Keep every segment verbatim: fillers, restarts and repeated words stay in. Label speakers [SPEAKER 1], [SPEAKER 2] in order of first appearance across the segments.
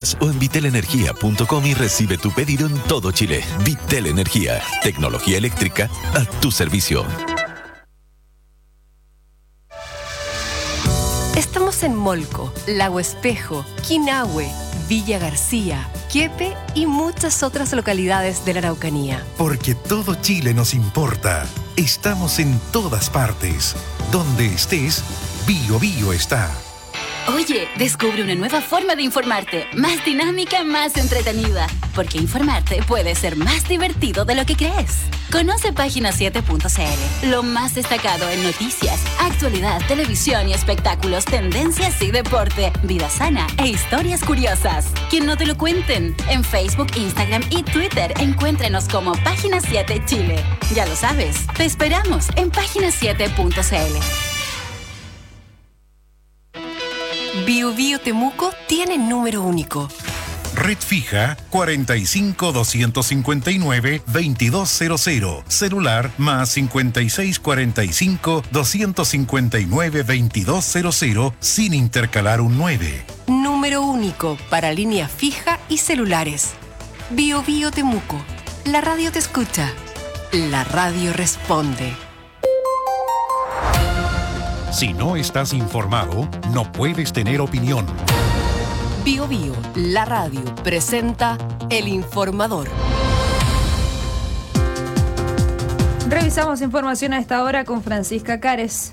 [SPEAKER 1] más o en vitel energía punto com y recibe tu pedido en todo Chile. Vitel Energía, tecnología eléctrica a tu servicio.
[SPEAKER 2] Estamos en Molco, Lago Espejo, Quinahue, Villa García, Quiepe y muchas otras localidades de la Araucanía.
[SPEAKER 3] Porque todo Chile nos importa. Estamos en todas partes. Donde estés, Bio Bio está.
[SPEAKER 4] Oye, descubre una nueva forma de informarte, más dinámica, más entretenida, porque informarte puede ser más divertido de lo que crees. Conoce página siete punto c l, lo más destacado en noticias, actualidad, televisión y espectáculos, tendencias y deporte, vida sana e historias curiosas. Que no te lo cuenten. En Facebook, Instagram y Twitter encuéntrenos como Página siete Chile. Ya lo sabes, te esperamos en página siete punto c l.
[SPEAKER 2] Bio Bio Temuco tiene número único.
[SPEAKER 3] Red fija cuarenta y cinco, doscientos cincuenta y nueve, veintidós cero cero. Celular más cincuenta y seis, cuarenta y cinco, doscientos cincuenta y nueve, veintidós cero cero sin intercalar un nueve.
[SPEAKER 2] Número único para línea fija y celulares. Bio Bio Temuco. La radio te escucha. La radio responde.
[SPEAKER 3] Si no estás informado, no puedes tener opinión.
[SPEAKER 2] Bio Bio, la radio, presenta El Informador.
[SPEAKER 5] Revisamos información a esta hora con Francisca Cares.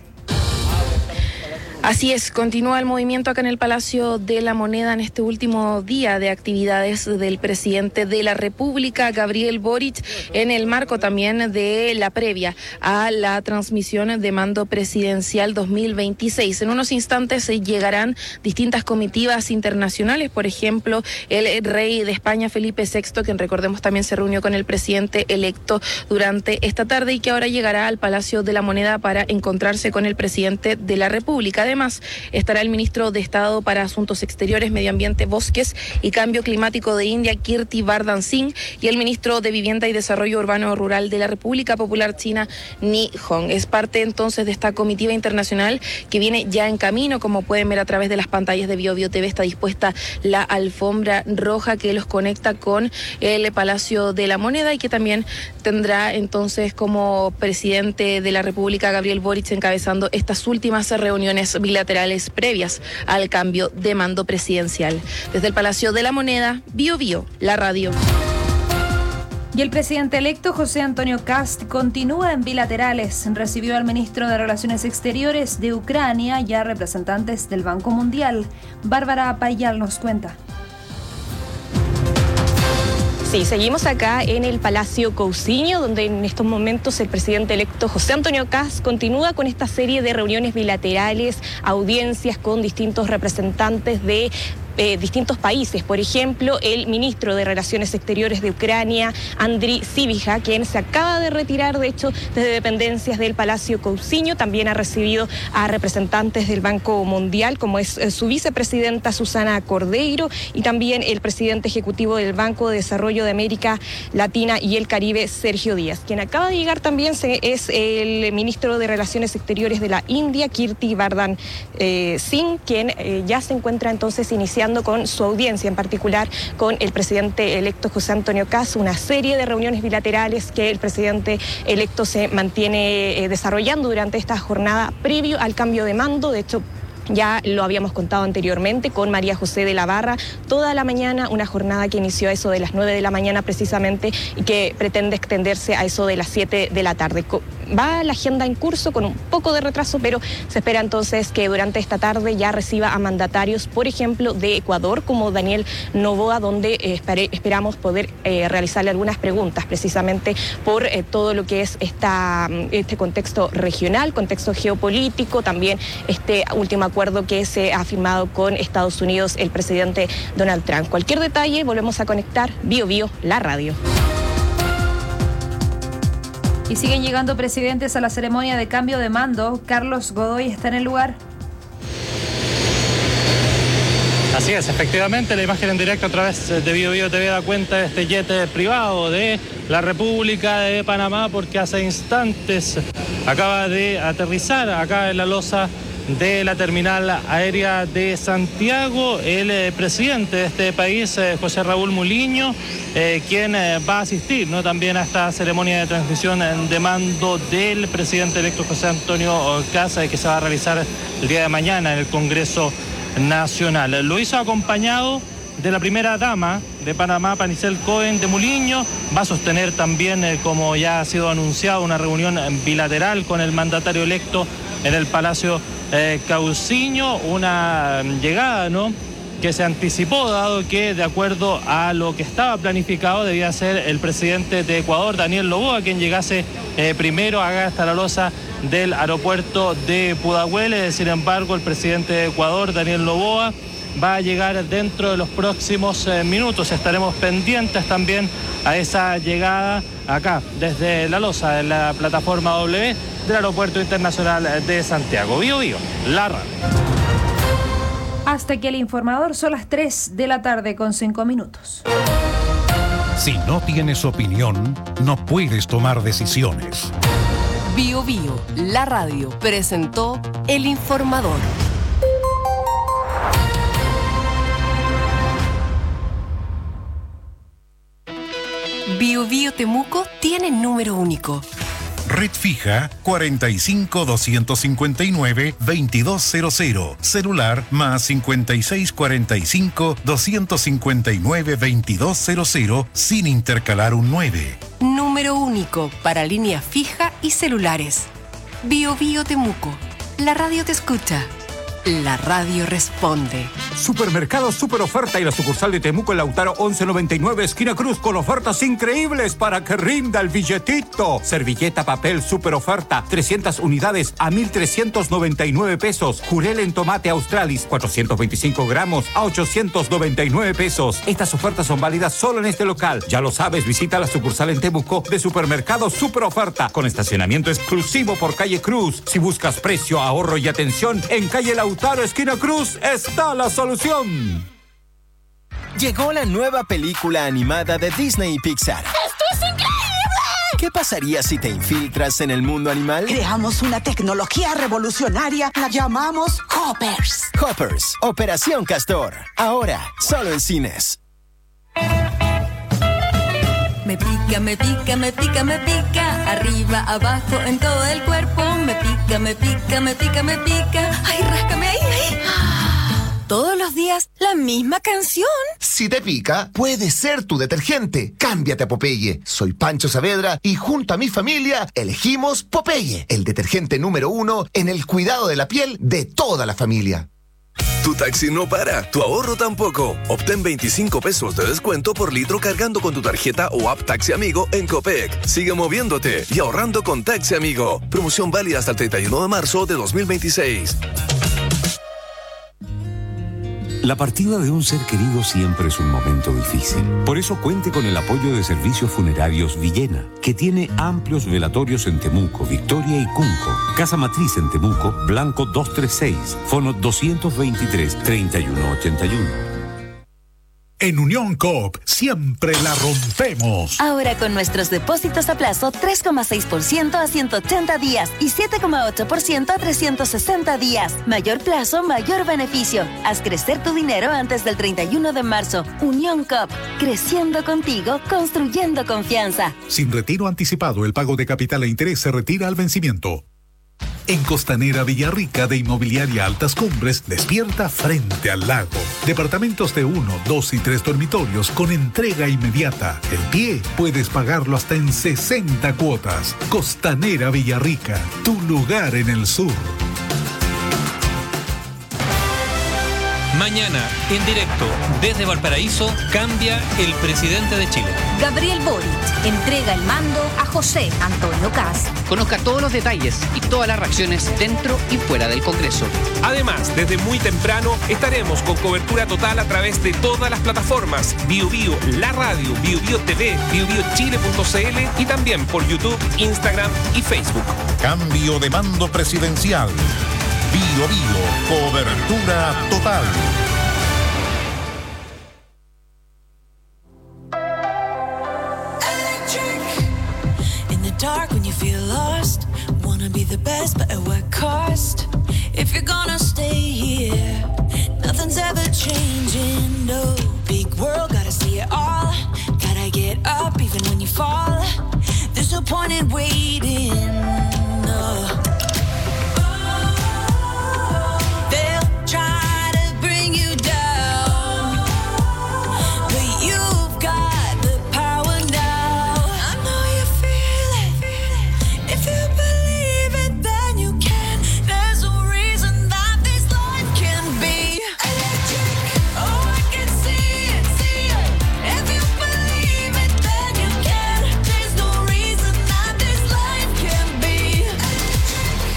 [SPEAKER 6] Así es, continúa el movimiento acá en el Palacio de la Moneda en este último día de actividades del presidente de la República, Gabriel Boric, en el marco también de la previa a la transmisión de mando presidencial dos mil veintiséis. En unos instantes llegarán distintas comitivas internacionales, por ejemplo, el rey de España, Felipe sexto, quien recordemos también se reunió con el presidente electo durante esta tarde y que ahora llegará al Palacio de la Moneda para encontrarse con el presidente de la República. Además, estará el ministro de Estado para Asuntos Exteriores, Medio Ambiente, Bosques y Cambio Climático de India, Kirti Vardhan Singh, y el ministro de Vivienda y Desarrollo Urbano Rural de la República Popular China, Ni Hong. Es parte entonces de esta comitiva internacional que viene ya en camino. Como pueden ver a través de las pantallas de Bio Bio T V, está dispuesta la alfombra roja que los conecta con el Palacio de la Moneda y que también tendrá entonces como presidente de la República Gabriel Boric encabezando estas últimas reuniones bilaterales previas al cambio de mando presidencial. Desde el Palacio de la Moneda, Bio Bio, la radio.
[SPEAKER 5] Y el presidente electo José Antonio Kast continúa en bilaterales. Recibió al ministro de Relaciones Exteriores de Ucrania y a representantes del Banco Mundial. Bárbara Payal nos cuenta.
[SPEAKER 7] Sí, seguimos acá en el Palacio Cousiño, donde en estos momentos el presidente electo José Antonio Kast continúa con esta serie de reuniones bilaterales, audiencias con distintos representantes de Eh, distintos países. Por ejemplo, el ministro de Relaciones Exteriores de Ucrania, Andriy Sybiha, quien se acaba de retirar, de hecho, desde dependencias del Palacio Cousiño, también ha recibido a representantes del Banco Mundial, como es eh, su vicepresidenta Susana Cordeiro, y también el presidente ejecutivo del Banco de Desarrollo de América Latina y el Caribe, Sergio Díaz. Quien acaba de llegar también se, es el ministro de Relaciones Exteriores de la India, Kirti Vardhan eh, Singh, quien eh, ya se encuentra entonces iniciando con su audiencia, en particular con el presidente electo José Antonio Kast, una serie de reuniones bilaterales que el presidente electo se mantiene eh, desarrollando durante esta jornada previo al cambio de mando. De hecho, ya lo habíamos contado anteriormente con María José de la Barra, toda la mañana, una jornada que inició a eso de las nueve de la mañana precisamente y que pretende extenderse a eso de las siete de la tarde. Va la agenda en curso con un poco de retraso, pero se espera entonces que durante esta tarde ya reciba a mandatarios, por ejemplo, de Ecuador, como Daniel Noboa, donde eh, espere, esperamos poder eh, realizarle algunas preguntas precisamente por eh, todo lo que es esta, este contexto regional, contexto geopolítico, también este último acuerdo que se ha firmado con Estados Unidos el presidente Donald Trump. Cualquier detalle, volvemos a conectar Bio Bio, la radio.
[SPEAKER 5] Y siguen llegando presidentes a la ceremonia de cambio de mando. Carlos Godoy está en el lugar.
[SPEAKER 8] Así es, efectivamente, la imagen en directo a través de Bio Bio T V da cuenta de este jet privado de la República de Panamá, porque hace instantes acaba de aterrizar acá en la loza de la terminal aérea de Santiago, el eh, presidente de este país, eh, José Raúl Muliño, eh, quien eh, va a asistir, ¿no?, también a esta ceremonia de transmisión de mando del presidente electo José Antonio Kast, eh, que se va a realizar el día de mañana en el Congreso Nacional. Lo hizo acompañado de la primera dama de Panamá, Panicel Cohen de Muliño. Va a sostener también, eh, como ya ha sido anunciado, una reunión bilateral con el mandatario electo en el Palacio eh, Cauciño, una llegada, ¿no?, que se anticipó, dado que de acuerdo a lo que estaba planificado debía ser el presidente de Ecuador, Daniel Noboa, quien llegase eh, primero acá hasta la loza del aeropuerto de Pudahuel. Sin embargo, el presidente de Ecuador, Daniel Noboa, va a llegar dentro de los próximos eh, minutos. Estaremos pendientes también a esa llegada acá, desde la loza de la plataforma W del Aeropuerto Internacional de Santiago. Bío Bío, la radio.
[SPEAKER 5] Hasta aquí el informador, son las tres de la tarde con cinco minutos.
[SPEAKER 3] Si no tienes opinión, no puedes tomar decisiones.
[SPEAKER 2] Bío Bío, la radio, presentó el informador. Bío Bío Temuco tiene número único.
[SPEAKER 3] Red fija cuarenta y cinco, doscientos cincuenta y nueve, veintidós cero cero. Celular más cincuenta y seis, cuarenta y cinco, doscientos cincuenta y nueve, veintidós cero cero sin intercalar un nueve.
[SPEAKER 2] Número único para línea fija y celulares. Bío Bío Temuco. La radio te escucha. La radio responde.
[SPEAKER 9] Supermercado Super Oferta y la sucursal de Temuco en Lautaro once noventa y nueve, esquina Cruz, con ofertas increíbles para que rinda el billetito. Servilleta papel Super Oferta, trescientas unidades a mil trescientos noventa y nueve pesos. Jurel en tomate Australis, cuatrocientos veinticinco gramos a ochocientos noventa y nueve pesos. Estas ofertas son válidas solo en este local. Ya lo sabes, visita la sucursal en Temuco de Supermercado Super Oferta, con estacionamiento exclusivo por calle Cruz. Si buscas precio, ahorro y atención, en calle Lautaro, esquina Cruz, está la solución.
[SPEAKER 10] Llegó la nueva película animada de Disney y Pixar.
[SPEAKER 11] ¡Esto es increíble!
[SPEAKER 10] ¿Qué pasaría si te infiltras en el mundo animal?
[SPEAKER 11] Creamos una tecnología revolucionaria, la llamamos Hoppers.
[SPEAKER 10] Hoppers, Operación Castor. Ahora, solo en cines.
[SPEAKER 12] Me pica, me pica, me pica, me pica. Arriba, abajo, en todo el cuerpo. Me pica, me pica, me pica, me pica. Ay, ráscame ahí, ahí. Todos los días, la misma canción.
[SPEAKER 13] Si te pica, puede ser tu detergente. Cámbiate a Popeye. Soy Pancho Saavedra y junto a mi familia elegimos Popeye, el detergente número uno en el cuidado de la piel de toda la familia.
[SPEAKER 1] Tu taxi no para, tu ahorro tampoco. Obtén veinticinco pesos de descuento por litro cargando con tu tarjeta o app Taxi Amigo en Copec. Sigue moviéndote y ahorrando con Taxi Amigo. Promoción válida hasta el treinta y uno de marzo de dos mil veintiséis.
[SPEAKER 14] La partida de un ser querido siempre es un momento difícil. Por eso cuente con el apoyo de Servicios Funerarios Villena, que tiene amplios velatorios en Temuco, Victoria y Cunco. Casa Matriz en Temuco, Blanco doscientos treinta y seis, fono doscientos veintitrés, treinta y uno ochenta y uno.
[SPEAKER 3] En Unión Coop siempre la rompemos.
[SPEAKER 4] Ahora con nuestros depósitos a plazo tres coma seis por ciento a ciento ochenta días y siete coma ocho por ciento a trescientos sesenta días. Mayor plazo, mayor beneficio. Haz crecer tu dinero antes del treinta y uno de marzo. Unión Coop, creciendo contigo, construyendo confianza.
[SPEAKER 3] Sin retiro anticipado, el pago de capital e interés se retira al vencimiento. En Costanera Villarrica de Inmobiliaria Altas Cumbres, despierta frente al lago. Departamentos de uno, dos y tres dormitorios con entrega inmediata. El pie puedes pagarlo hasta en sesenta cuotas. Costanera Villarrica, tu lugar en el sur.
[SPEAKER 15] Mañana, en directo, desde Valparaíso, cambia el presidente de Chile.
[SPEAKER 16] Gabriel Boric entrega el mando a José Antonio Kast.
[SPEAKER 17] Conozca todos los detalles y todas las reacciones dentro y fuera del Congreso.
[SPEAKER 18] Además, desde muy temprano estaremos con cobertura total a través de todas las plataformas: Bío Bío, la radio, Bío Bío T V, bio bio chile punto c l y también por YouTube, Instagram y Facebook.
[SPEAKER 3] Cambio de mando presidencial. Bío Bío, cobertura total.
[SPEAKER 19] Dark when you feel lost, wanna be the best but at what cost? if you're gonna stay here, nothing's ever changing, no. Big world, gotta see it all. Gotta get up even when you fall. There's no point in waiting, no. They'll try to bring you down, but you've got the power now. I know you feel it. If you believe it, then you can. There's no reason that this life can be electric. Oh, I can see it, see it. If you believe it, then you can. There's no reason that this life can be electric.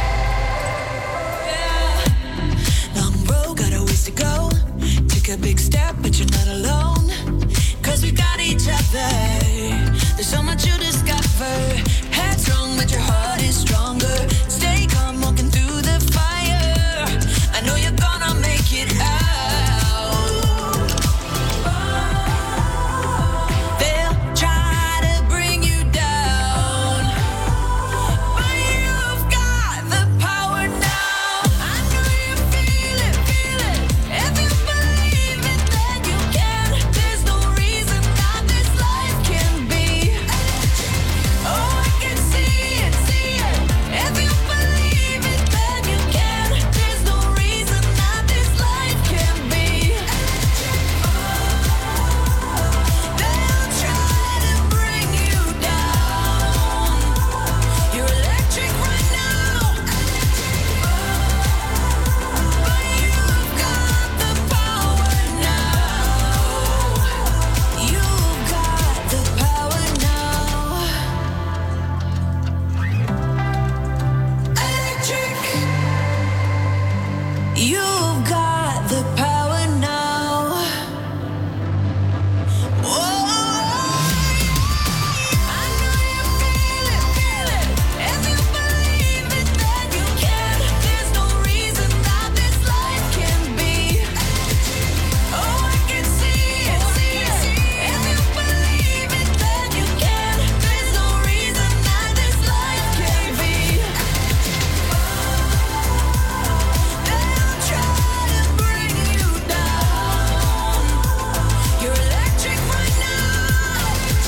[SPEAKER 19] Yeah. Long road, got a ways to go. Take a big step, but you're not alone. Cause we got each other. There's so much you discover. Headstrong, but your heart is stronger. Stay calm, walking through the fire. I know you're gonna make it out. They'll try to bring you down, but you've got the power now. I know you feel it, feel it. If you believe it, then you can. There's no reason that this life can be electric. Oh, I can see it, see it. If you believe it, then you can. There's no reason that this life can be electric. They'll try to bring you down. You're electric right now. But you've got the power now. You've got the power now. Electric. You've got the power now. Whoa. I know you feel it, feel it. If you believe it, then you can. There's no reason that this life can be electric. Oh, I can see it, see it. If you believe it, then you can. There's no reason that this life can be electric. They'll try to bring you down. You're electric right now.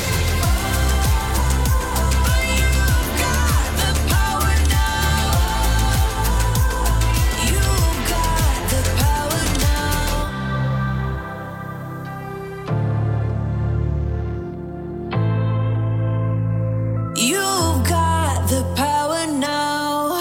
[SPEAKER 19] But you've got the power now. You've got the power now. You've got the power now.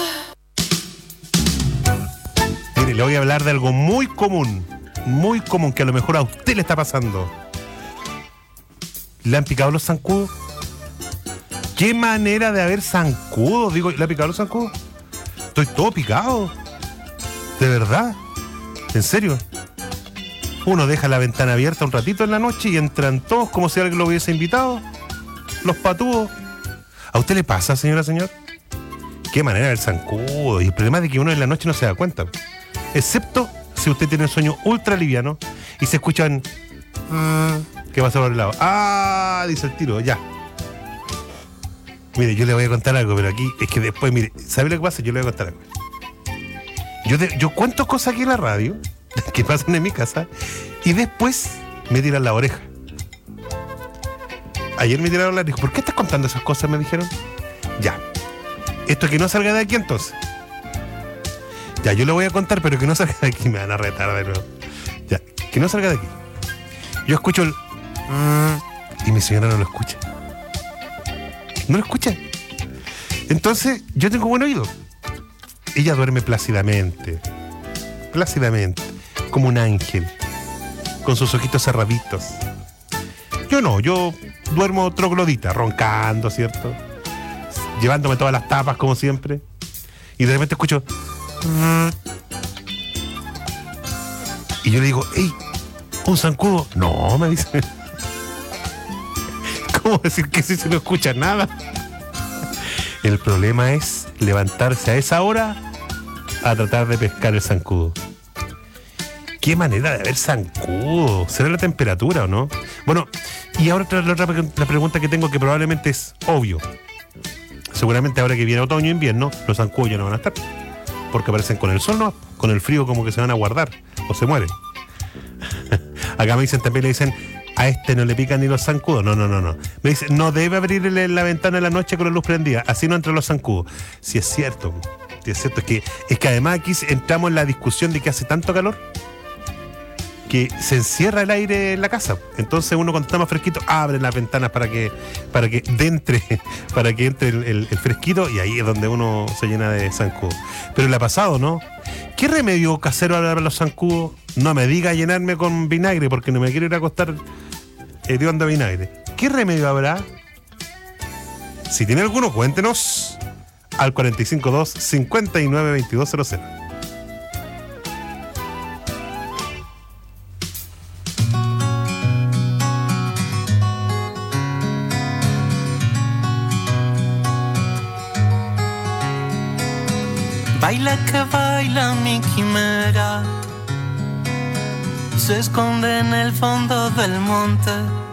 [SPEAKER 20] Mire, le voy a hablar de algo muy común, muy común, que a lo mejor a usted le está pasando. ¿Le han picado los zancudos? ¿Qué manera de haber zancudos? Digo, ¿le han picado los zancudos? Estoy todo picado. De verdad. ¿En serio? Uno deja la ventana abierta un ratito en la noche y entran todos como si alguien lo hubiese invitado. Los patudos. ¿A usted le pasa, señora, señor? Qué manera de ver zancudo. Y el problema es de que uno en la noche no se da cuenta. Excepto si usted tiene un sueño ultra liviano y se escuchan... ¿Qué pasa por el lado? ¡Ah! Dice el tiro, ya. Mire, yo le voy a contar algo, pero aquí es que después, mire, ¿sabe lo que pasa? Yo le voy a contar algo. Yo, de, yo cuento cosas aquí en la radio que pasan en mi casa y después me tiran la oreja. Ayer me tiraron la oreja. ¿Por qué estás contando esas cosas? Me dijeron. Ya. Esto que no salga de aquí entonces. Ya, yo le voy a contar, pero que no salga de aquí. Me van a retar de nuevo. Ya, que no salga de aquí. Yo escucho el... Y mi señora no lo escucha. No lo escucha. Entonces, yo tengo buen oído. Ella duerme plácidamente. Plácidamente. Como un ángel. Con sus ojitos cerraditos. Yo no, yo duermo troglodita, roncando, ¿cierto? Llevándome todas las tapas, como siempre. Y de repente escucho... Y yo le digo, ¡ey! ¿Un zancudo? No, me dice. ¿Cómo decir que si se no escucha nada? El problema es levantarse a esa hora a tratar de pescar el zancudo. ¿Qué manera de ver zancudo? ¿Será la temperatura o no? Bueno, y ahora la otra la pregunta que tengo, que probablemente es obvio. Seguramente ahora que viene otoño e invierno, los zancudos ya no van a estar. porque aparecen con el sol, no, con el frío como que se van a guardar o se mueren. Acá me dicen, también le dicen, a este no le pican ni los zancudos. No, no, no, no. Me dicen, no debe abrir la ventana en la noche con la luz prendida, así no entran los zancudos. Si es cierto, si es cierto, es que, es que además aquí entramos en la discusión de que hace tanto calor que se encierra el aire en la casa. Entonces uno cuando está más fresquito abre las ventanas para que para que entre, para que entre el, el, el fresquito, y ahí es donde uno se llena de zancudos. Pero le ha pasado, ¿no? ¿Qué remedio casero habrá para los zancudos? No me diga llenarme con vinagre, porque no me quiero ir a acostar hediondo vinagre. ¿Qué remedio habrá? Si tiene alguno, cuéntenos al cuatro cinco dos, cinco nueve, veintidós cero cero.
[SPEAKER 21] Baila que baila mi quimera, se esconde en el fondo del monte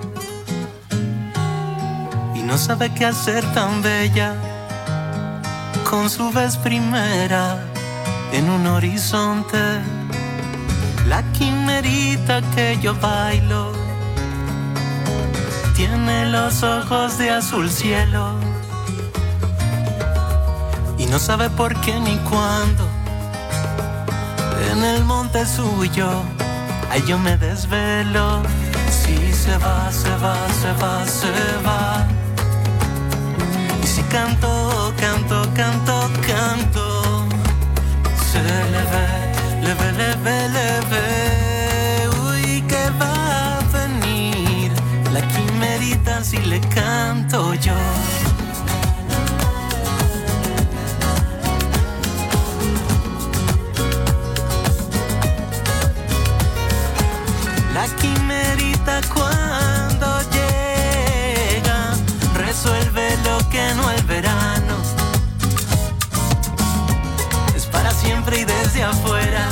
[SPEAKER 21] y no sabe qué hacer tan bella con su vez primera en un horizonte. La quimerita que yo bailo tiene los ojos de azul cielo y no sabe por qué ni cuándo. En el monte suyo, ay, yo me desvelo. Si se va, se va, se va, se va. Y si canto, canto, canto, canto, se le ve, le ve, le ve, le ve. Uy, que va a venir la quimerita si le canto yo. La quimerita cuando llega resuelve lo que no el verano. Es para siempre y desde afuera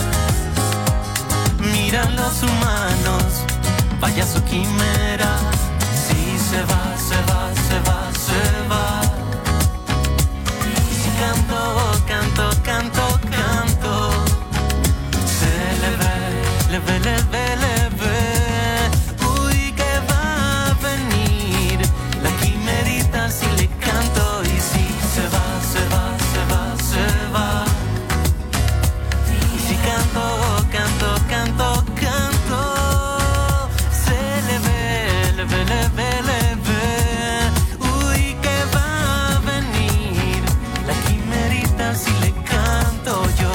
[SPEAKER 21] miran los humanos. Vaya su quimera. Si se va, se va, se va, se va. Y si canto, canto, canto, canto, se le ve, le ve, le ve, le ve. Si le canto y si se va, se va, se va, se va. Y si canto, canto, canto, canto, se le ve, le ve, le ve, le ve. Uy, que va a venir la quimerita si le canto yo.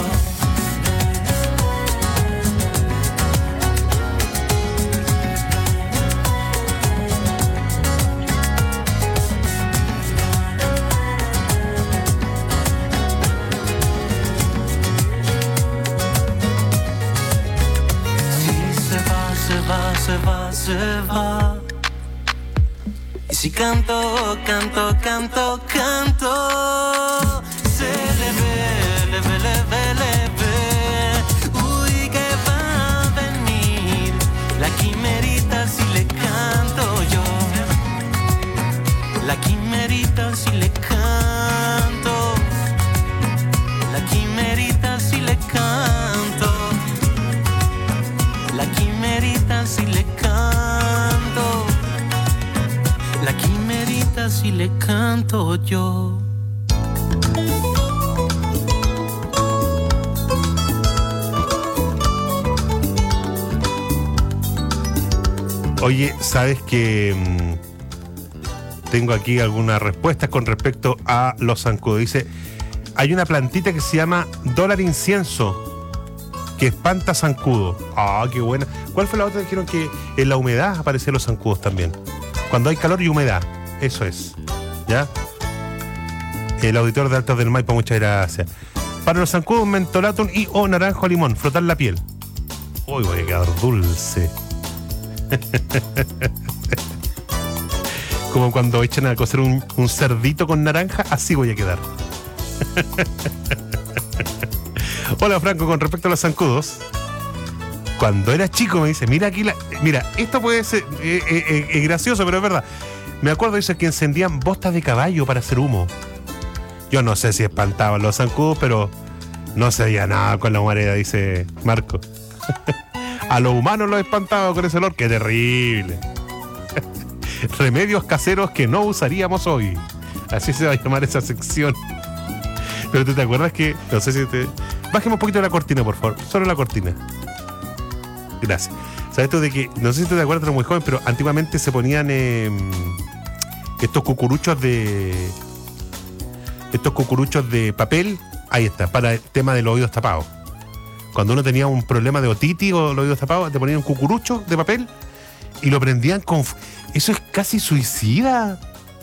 [SPEAKER 21] Se va, se va. Y si canto, canto, canto, canto, se le ve, le ve, le ve, le ve. Uy, que va a venir la quimerita si le canto yo. La quimerita si le canto. La quimerita si le canto. La quimerita si le canto. La quimerita si le canto yo.
[SPEAKER 20] Oye, ¿sabes que mmm, tengo aquí algunas respuestas con respecto a los zancudos? Dice, hay una plantita que se llama dólar incienso que espanta zancudo. Ah, qué buena. ¿Cuál fue la otra? Dijeron que en la humedad aparecen los zancudos también. Cuando hay calor y humedad. Eso es. ¿Ya? El auditor de Altos del Maipo, muchas gracias. Para los zancudos, mentolatum y o naranjo limón. Frotar la piel. Uy, voy a quedar dulce. Como cuando echan a cocer un, un cerdito con naranja, así voy a quedar. Hola Franco, con respecto a los zancudos, cuando era chico me dice, mira aquí la, mira, esto puede ser eh, eh, eh, gracioso, pero es verdad. Me acuerdo, dice, que encendían bostas de caballo para hacer humo. Yo no sé si espantaban los zancudos, pero No se veía nada con la humareda, dice Marco. A los humanos los espantaba con ese olor. ¡Qué terrible! Remedios caseros que no usaríamos hoy. Así se va a llamar esa sección. Pero tú te acuerdas que... No sé si te... Bajemos un poquito la cortina, por favor. Solo la cortina. Gracias. ¿Sabes esto de que... No sé si tú te acuerdas, eres muy joven, pero antiguamente se ponían eh, estos cucuruchos de... Estos cucuruchos de papel. Ahí está, para el tema de los oídos tapados. Cuando uno tenía un problema de otitis o los oídos tapados, te ponían un cucurucho de papel y lo prendían con... Eso es casi suicida.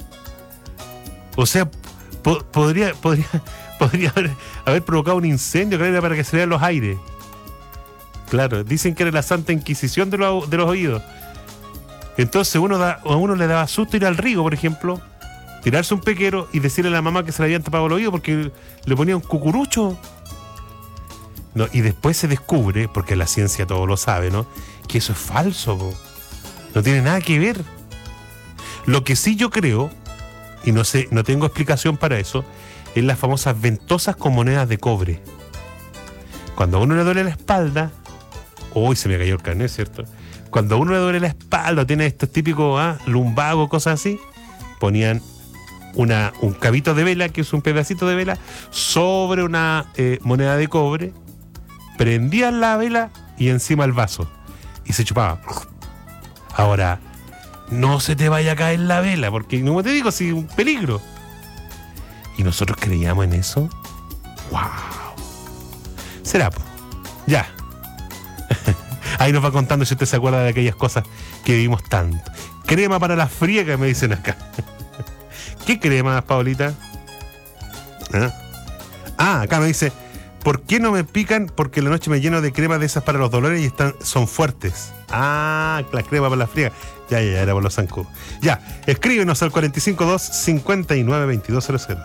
[SPEAKER 20] O sea, po podría, podría, podría haber, haber provocado un incendio, que era para que se vean los aires. Claro, dicen que era la Santa Inquisición de, lo, de los oídos. Entonces uno da, a uno le daba susto ir al río, por ejemplo, tirarse un pequero y decirle a la mamá que se le habían tapado el oído porque le ponía un cucurucho. No, y después se descubre, porque la ciencia todo lo sabe, ¿no?, que eso es falso, po. No tiene nada que ver. Lo que sí yo creo, y no sé, no tengo explicación para eso, es las famosas ventosas con monedas de cobre. Cuando a uno le duele la espalda, uy, se me cayó el carnet, ¿cierto? Cuando a uno le duele la espalda, tiene estos típicos ah, lumbago, cosas así, ponían una, un cabito de vela, que es un pedacito de vela, sobre una eh, moneda de cobre, prendían la vela y encima el vaso, y se chupaba. Ahora, no se te vaya a caer la vela, porque, como te digo, sí, un peligro. ¿Y nosotros creíamos en eso? ¡Wow! Será, pues. Ya. Ahí nos va contando si usted se acuerda de aquellas cosas que vivimos tanto. Crema para la friega, me dicen acá. ¿Qué crema, Paolita? ¿Ah? ah, acá me dice, ¿por qué no me pican? Porque en la noche me lleno de crema de esas para los dolores y están, son fuertes. Ah, la crema para la friega. Ya, ya, ya, era por los zancudos. Ya, escríbenos al cuatro cinco dos, cinco nueve, veintidós cero cero.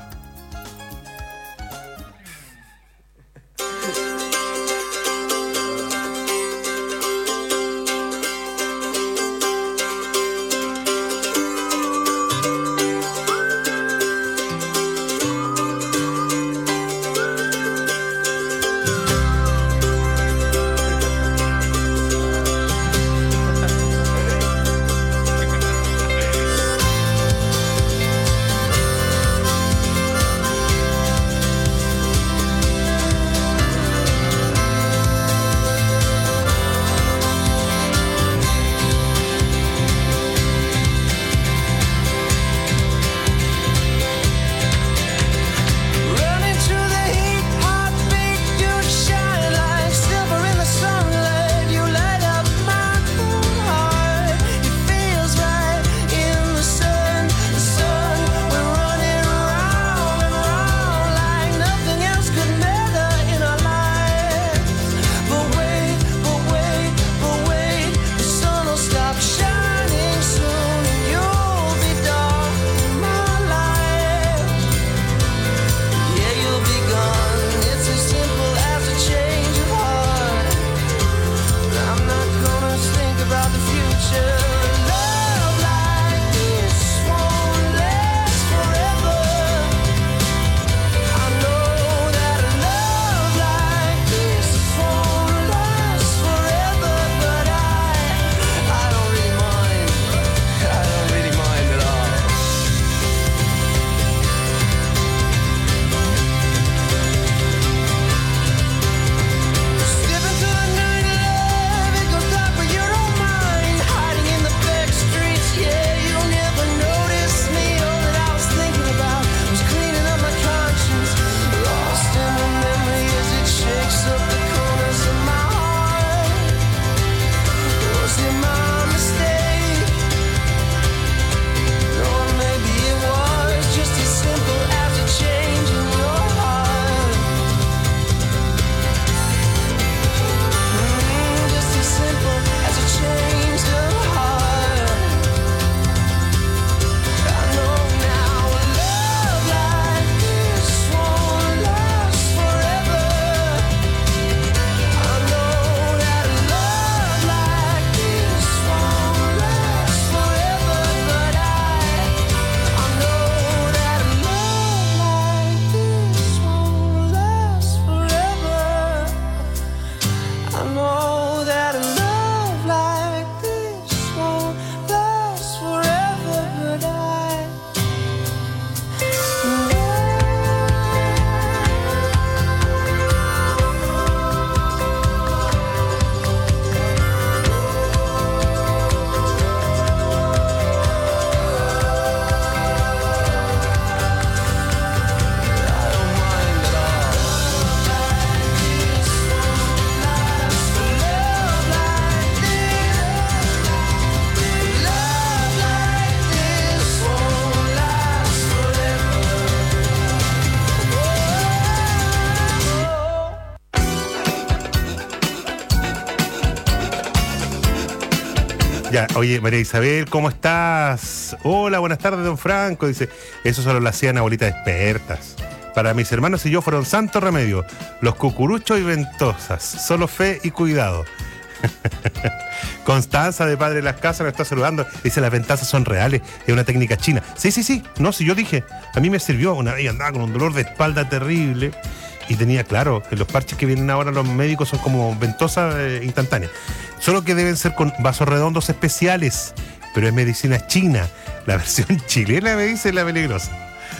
[SPEAKER 20] Oye, María Isabel, ¿cómo estás? Hola, buenas tardes, don Franco. Dice, eso solo lo hacían abuelitas expertas. Para mis hermanos y yo fueron santo remedio. Los cucuruchos y ventosas. Solo fe y cuidado. Constanza de Padre de las Casas nos está saludando. Dice, las ventosas son reales. Es una técnica china. Sí, sí, sí. No, si yo dije, a mí me sirvió. Una vez andaba con un dolor de espalda terrible. Y tenía, claro, los parches que vienen ahora los médicos son como ventosas eh, instantáneas. Solo que deben ser con vasos redondos especiales. Pero es medicina china. La versión chilena, me dice la peligrosa.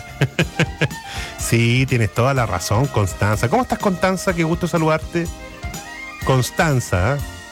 [SPEAKER 20] Sí, tienes toda la razón, Constanza. ¿Cómo estás, Constanza? Qué gusto saludarte. Constanza.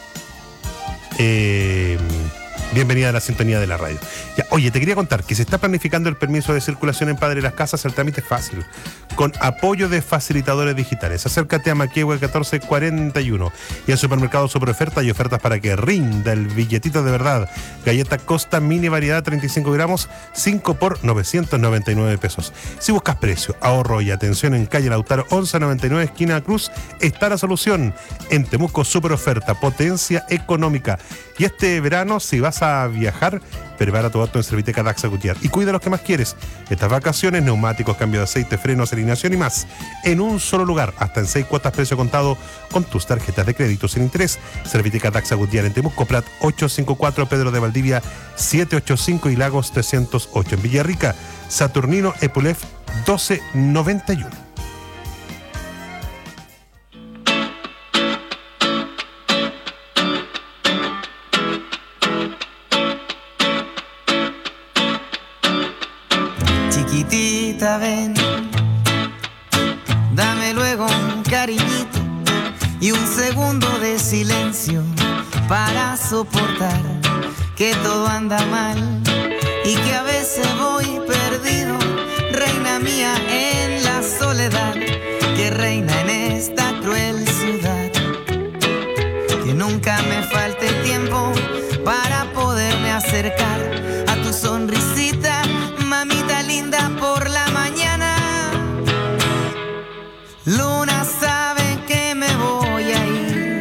[SPEAKER 20] Eh, bienvenida a la sintonía de la radio. Ya, oye, te quería contar que se está planificando el permiso de circulación en Padre de las Casas. El trámite es fácil, con apoyo de facilitadores digitales. Acércate a Maquehue catorce cuarenta y uno y en Supermercado Super Oferta hay ofertas para que rinda el billetito de verdad. Galleta Costa mini variedad treinta y cinco gramos, cinco por novecientos noventa y nueve pesos. Si buscas precio, ahorro y atención en calle Lautaro once noventa y nueve, esquina Cruz, está la solución. En Temuco Super Oferta, potencia económica. Y este verano, si vas a viajar, prepara tu auto en Serviteca Daxa Gutiérrez y cuida los que más quieres. Estas vacaciones, neumáticos, cambio de aceite, frenos, alineación y más, en un solo lugar, hasta en seis cuotas precio contado con tus tarjetas de crédito sin interés. Serviteca Daxa Gutiérrez en Temuco, Prat ochocientos cincuenta y cuatro, Pedro de Valdivia setecientos ochenta y cinco y Lagos trescientos ocho. En Villarrica, Saturnino Epulef doce noventa y uno.
[SPEAKER 21] Chiquitita, ven, dame luego un cariñito y un segundo de silencio para soportar que todo anda mal y que a veces voy perdido, reina mía, en la soledad que reina en esta cruel ciudad. Que nunca me falte tiempo para poderme acercar a tu sonrisita, mamita linda, por la mañana. Luna sabe que me voy a ir.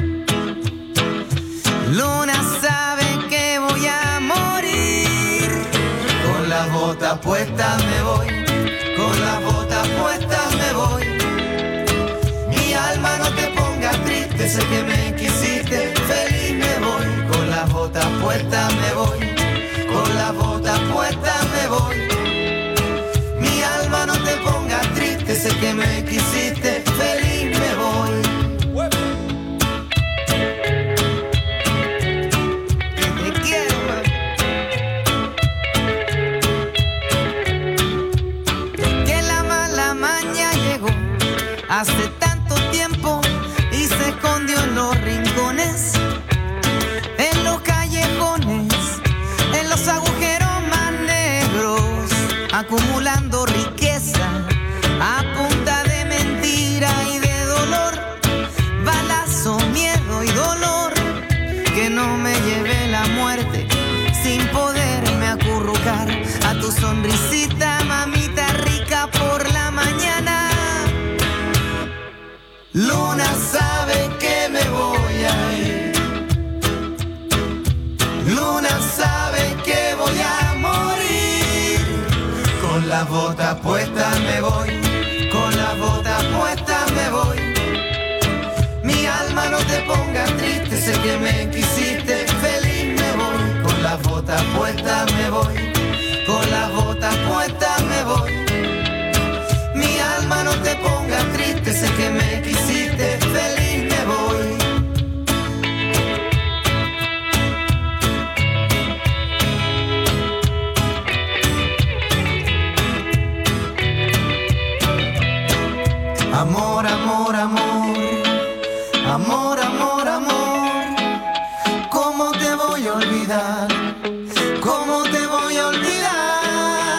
[SPEAKER 21] Luna sabe que voy a morir. Con la bota puesta me voy. Con la bota puesta me voy. Mi alma no te ponga triste, sé que me quisiste, feliz me voy. Con la bota puesta me voy. Con la bota puesta me voy. Mi alma no te ponga triste, sé que me quisiste, feliz me voy. Que te quiero, que la mala maña llegó hace tanto tiempo y se escondió en los rincones, en los callejones, en los agujeros más negros, acumulando riqueza a punta de mentira y de dolor, balazo, miedo y dolor, que no me lleve la muerte sin poderme acurrucar a tu sonrisita, mamita rica, por la mañana. Luna sabe que me voy a ir. Luna sabe que voy a morir. Con la bota puesta me voy. Con la bota puesta me voy. Mi alma no te ponga triste, sé que me quisiste, feliz me voy. Con la bota puesta me voy. Con la bota puesta me voy. Mi alma no te ponga triste, sé que me quisiste, feliz me voy. Amor, amor, amor, amor, amor, amor, ¿cómo te voy a olvidar? ¿Cómo te voy a olvidar?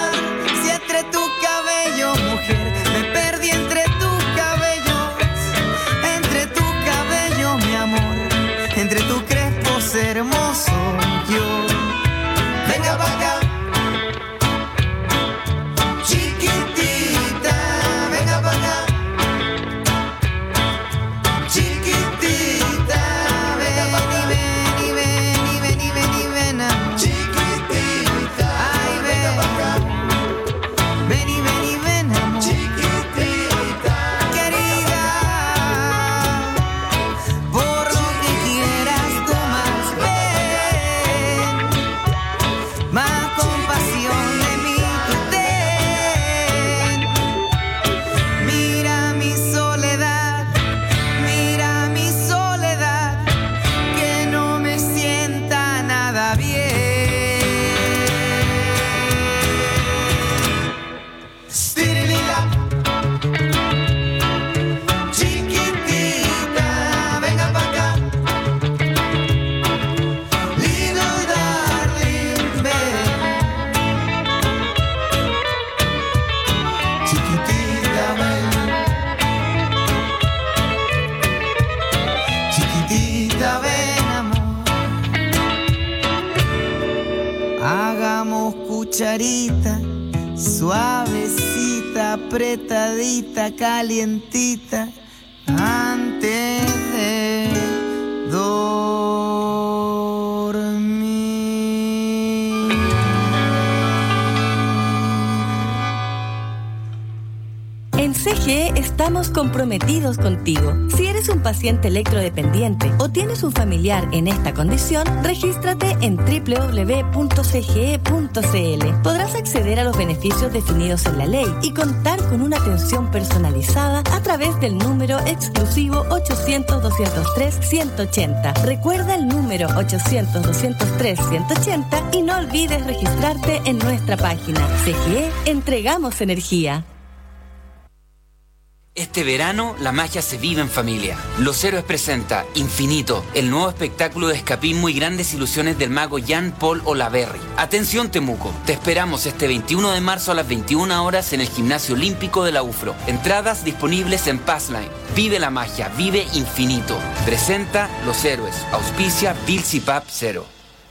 [SPEAKER 21] Hagamos cucharita, suavecita, apretadita, calientita, antes de dormir.
[SPEAKER 6] En C G E estamos comprometidos contigo. Si eres un paciente electrodependiente o tienes un familiar en esta condición, regístrate en doble u doble u doble u punto c g e punto c l. Podrás acceder a los beneficios definidos en la ley y contar con una atención personalizada a través del número exclusivo ochocientos, doscientos tres, ciento ochenta. Recuerda el número ochocientos, doscientos tres, ciento ochenta y no olvides registrarte en nuestra página. C G E, entregamos energía.
[SPEAKER 22] Este verano, la magia se vive en familia. Los Héroes presenta Infinito, el nuevo espectáculo de escapismo y grandes ilusiones del mago Jean-Paul Olaverry. Atención Temuco, te esperamos este veintiuno de marzo a las veintiuna horas en el Gimnasio Olímpico de la U F R O. Entradas disponibles en Passline. Vive la magia, vive Infinito. Presenta Los Héroes, auspicia Bills y Pap Cero.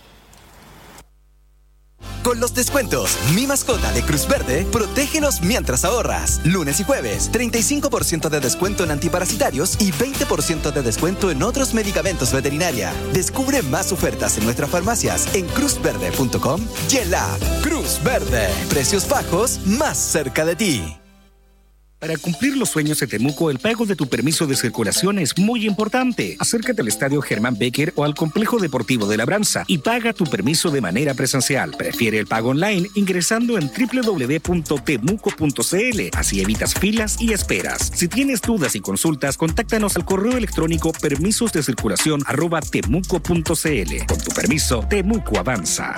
[SPEAKER 23] Con los descuentos, mi mascota de Cruz Verde, protégenos mientras ahorras. Lunes y jueves, treinta y cinco por ciento de descuento en antiparasitarios y veinte por ciento de descuento en otros medicamentos veterinaria. Descubre más ofertas en nuestras farmacias en cruz verde punto com y en la Cruz Verde. Precios bajos más cerca de ti.
[SPEAKER 24] Para cumplir los sueños de Temuco, el pago de tu permiso de circulación es muy importante. Acércate al Estadio Germán Becker o al Complejo Deportivo de Labranza y paga tu permiso de manera presencial. Prefiere el pago online ingresando en doble u doble u doble u punto temuco punto c l. Así evitas filas y esperas. Si tienes dudas y consultas, contáctanos al correo electrónico permisos de circulación arroba temuco punto c l. Con tu permiso, Temuco avanza.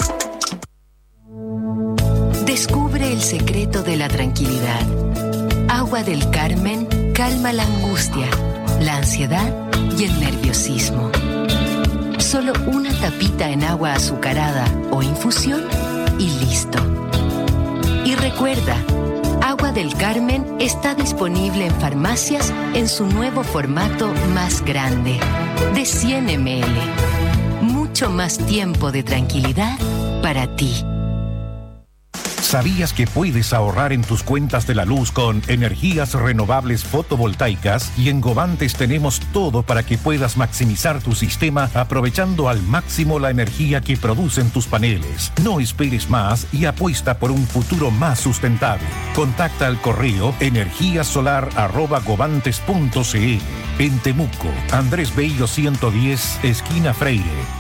[SPEAKER 2] Descubre el secreto de la tranquilidad. Agua del Carmen calma la angustia, la ansiedad y el nerviosismo. Solo una tapita en agua azucarada o infusión y listo. Y recuerda, Agua del Carmen está disponible en farmacias en su nuevo formato más grande, de cien mililitros. Mucho más tiempo de tranquilidad para ti.
[SPEAKER 3] ¿Sabías que puedes ahorrar en tus cuentas de la luz con energías renovables fotovoltaicas? Y en Govantes tenemos todo para que puedas maximizar tu sistema aprovechando al máximo la energía que producen tus paneles. No esperes más y apuesta por un futuro más sustentable. Contacta al correo energíasolar arroba govantes punto c l. En Temuco, Andrés Bello ciento diez, esquina Freire.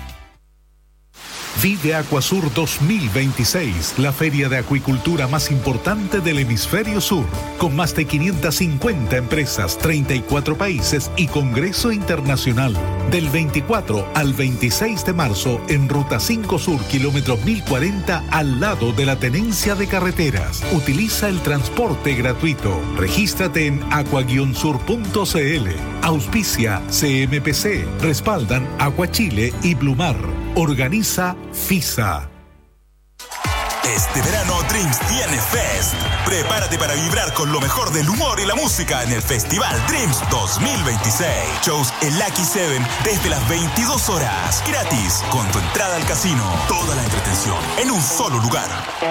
[SPEAKER 25] Vive Acuasur dos mil veintiséis, la feria de acuicultura más importante del hemisferio sur, con más de quinientas cincuenta empresas, treinta y cuatro países y congreso internacional. Del veinticuatro al veintiséis de marzo en Ruta cinco Sur, kilómetro mil cuarenta, al lado de la Tenencia de Carreteras. Utiliza el transporte gratuito. Regístrate en aqua sur punto c l. Auspicia C M P C. Respaldan Acuachile y Blumar. Organiza FISA.
[SPEAKER 26] Este verano Dreams tiene Fest. Prepárate para vibrar con lo mejor del humor y la música en el Festival Dreams dos mil veintiséis. Shows en Lucky Seven desde las veintidós horas. Gratis, con tu entrada al casino. Toda la entretención en un solo lugar.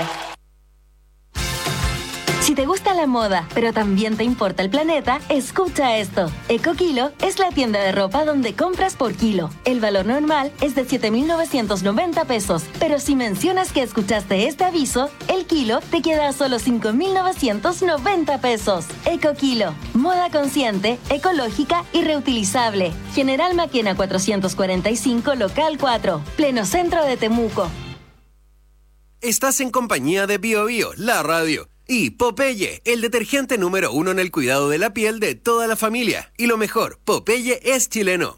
[SPEAKER 4] Si te gusta la moda, pero también te importa el planeta, escucha esto. EcoKilo es la tienda de ropa donde compras por kilo. El valor normal es de siete mil novecientos noventa pesos, pero si mencionas que escuchaste este aviso, el kilo te queda a solo cinco mil novecientos noventa pesos. EcoKilo, moda consciente, ecológica y reutilizable. General Maquena cuatrocientos cuarenta y cinco, local cuatro, pleno centro de Temuco.
[SPEAKER 27] Estás en compañía de Bio Bio, la radio. Y Popeye, el detergente número uno en el cuidado de la piel de toda la familia. Y lo mejor, Popeye es chileno.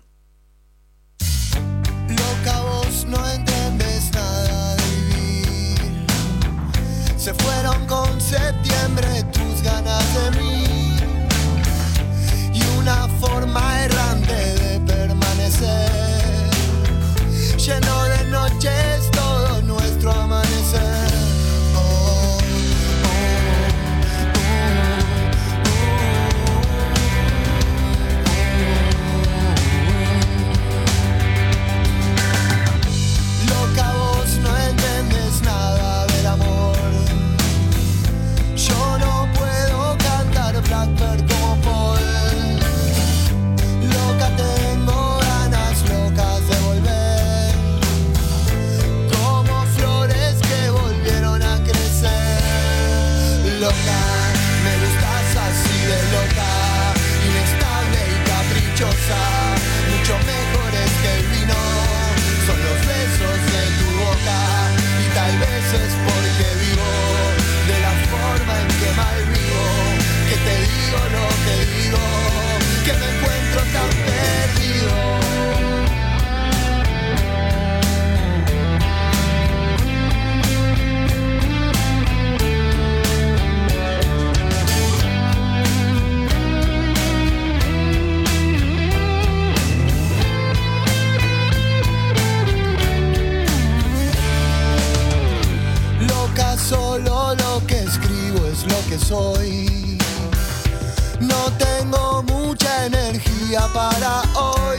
[SPEAKER 28] Loca, vos no entiendes nada de vivir. Se fueron con septiembre tus ganas de mí. Y una forma errante de permanecer. Lleno de noches todo nuestro amanecer. No entiendes que soy. No tengo mucha energía para hoy.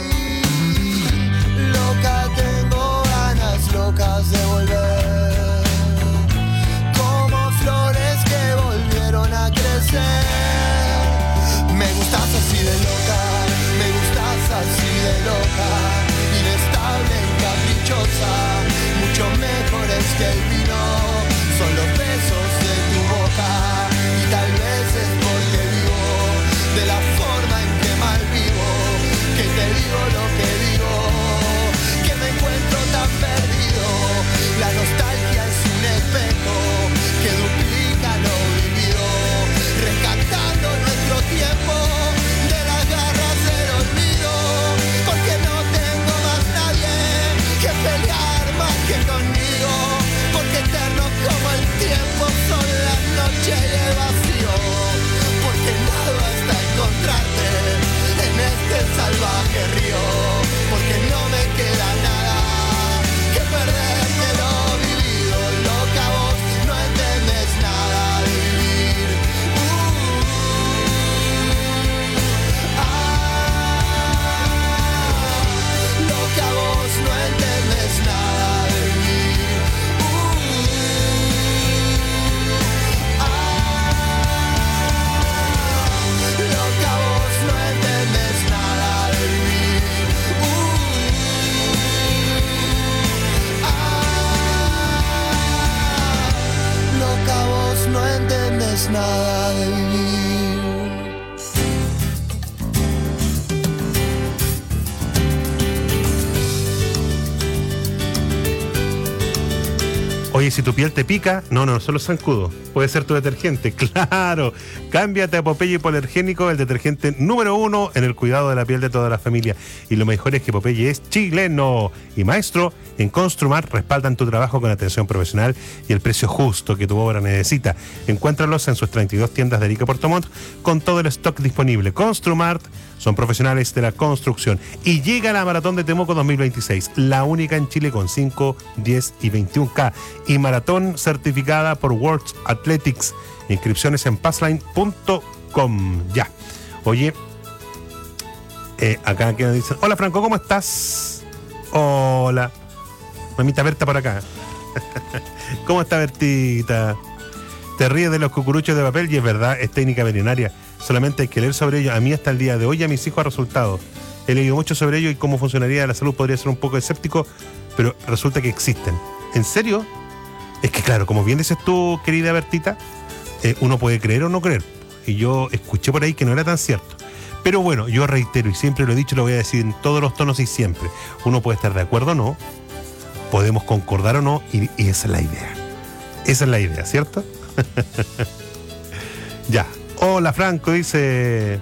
[SPEAKER 28] Loca, tengo ganas locas de volver. Como flores que volvieron a crecer. Me gustas así de loca, me gustas así de loca. Inestable y caprichosa, mucho mejores que el vino. Son los besos de tu boca. Y tal vez es porque vivo de la forma en que mal vivo, que te digo lo que digo, que me encuentro tan perdido. La nostalgia es un espejo que duplica lo vivido, rescatando nuestro tiempo de las garras del olvido. Porque no tengo más nadie que pelear más que conmigo. Porque eternos como el tiempo son las noches y el vacío. Porque nada hasta encontrarte en este salvaje río. Porque no me queda nada que perder de lo vivido. Loca, vos no entendés nada de vivir. Uh, ah, loca, vos no entendés nada de vivir. Uh, loca, vos no entendés nada de vivir. Uh, ah, loca, vos no entendés nada de vivir.
[SPEAKER 20] Oye, si tu piel te pica, no, no, solo zancudo. Puede ser tu detergente, claro. Cámbiate a Popeye Hipoalergénico, el detergente número uno en el cuidado de la piel de toda la familia. Y lo mejor es que Popeye es chileno. Y maestro, en Construmart respaldan tu trabajo con atención profesional y el precio justo que tu obra necesita. Encuéntralos en sus treinta y dos tiendas de Arica Puerto Montt con todo el stock disponible. Construmart son profesionales de la construcción. Y llega la Maratón de Temuco dos mil veintiséis, la única en Chile con cinco, diez y veintiún K. Y maratón certificada por World Athletics. Inscripciones en passline punto com. Ya. Oye, eh, acá que nos dicen: hola Franco, ¿cómo estás? Hola. Mamita Berta por acá. ¿Cómo está Bertita? Te ríes de los cucuruchos de papel y es verdad, es técnica veterinaria. Solamente hay que leer sobre ello. A mí hasta el día de hoy, a mis hijos ha resultado. He leído mucho sobre ello y cómo funcionaría la salud. Podría ser un poco escéptico, pero resulta que existen. ¿En serio? Es que claro, como bien dices tú, querida Bertita, eh, uno puede creer o no creer. Y yo escuché por ahí que no era tan cierto. Pero bueno, yo reitero y siempre lo he dicho, lo voy a decir en todos los tonos y siempre. Uno puede estar de acuerdo o no, podemos concordar o no, y, y esa es la idea. Esa es la idea, ¿cierto? Ya. Hola Franco, dice: